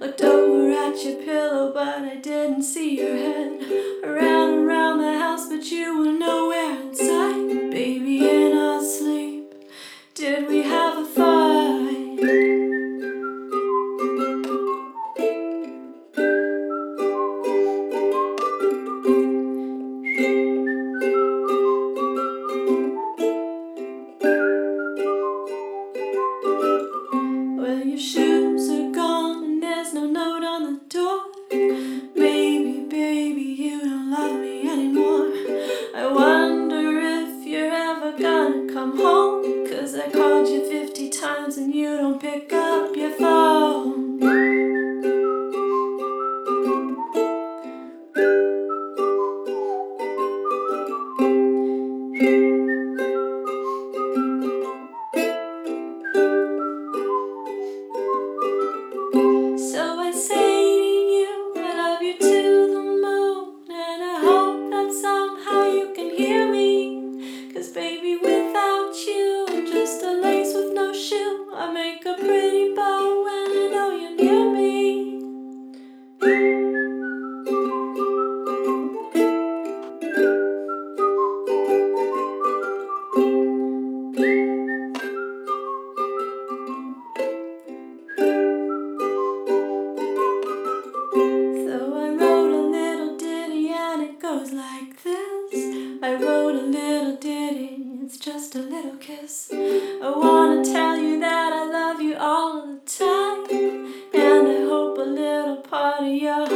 Looked over at your pillow, but I didn't see your head. I ran around the house, but you were nowhere in sight. Baby, in our sleep, did we have a fight? Well, your shoes are gone and there's no note on the door. Maybe, baby, you don't love me anymore. I wonder if you're ever gonna come home, 'cause I called you 50 times and you don't pick up your phone. So I say to you, I love you to the moon, and I hope that somehow you can hear me. 'Cause baby, without you, I'm just a lace with no shoe. I make a pretty bow when I know you're near me. So I wrote a little ditty and it goes like this. I wrote a little ditty, it's just a little kiss. I wanna tell you that I love you all the time, and I hope a little part of your